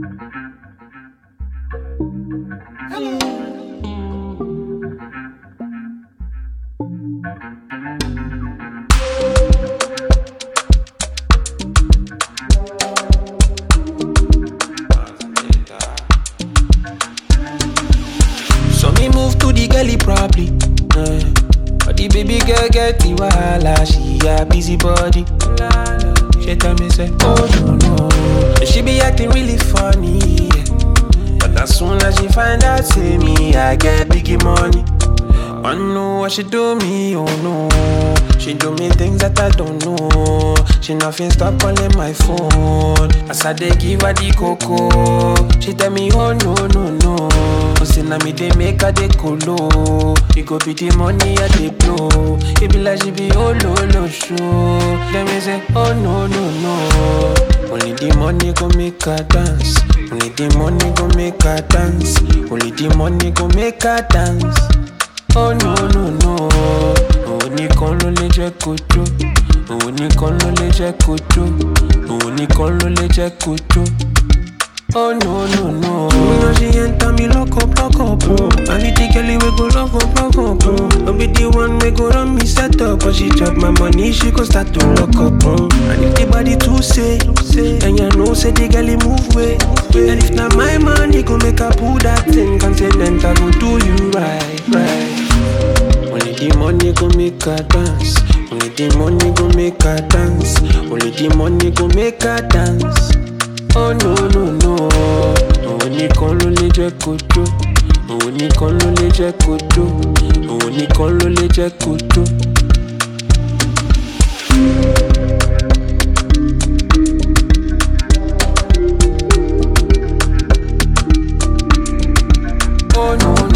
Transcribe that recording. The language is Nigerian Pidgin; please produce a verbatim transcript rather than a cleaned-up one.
So me move to the gully properly. Uh, but the baby girl get the wahala, she a busy body. She tell me say, oh no no, and she be acting really funny. Yeah. But as soon as she find out, say me, I get biggie money. I know what she do me, oh no. She do me things that I don't know. She nothing stop calling my phone. As I dey give her the cocoa, she tell me, oh no no no. Say na me dey make her dey colo. It go be the money I dey blow. It be like she be oh no no show. Then me say, oh no no no. Only the money go make her dance. Only the money go make her dance. Only the money go make her dance. Oh no no no. Òun nìkan ló lè jẹ́ kó jó. Òun nìkan ló lè jẹ́ kó jó. Òun nìkan ló lè jẹ́ kó jó. Oh no no no. You know she enter me lock up, lock up, bro. I need the girl we go lock up, lock up, bro. Don't be the one we go run me set up, but she chop my money, she go start to lock up, bro. And if the body too say, then you know say the girl move way. And if not my money, go make her pull that thing, consent I go do you right, right. Only the money go make her dance. Only the money go make her dance. Only the money go make her dance. Oh no no no. Òun nìkan ló lè jẹ́ kó jó. Òun nìkan ló lè jẹ́ kó jó. Òun nìkan ló lè jẹ́ kó jó. Oh no.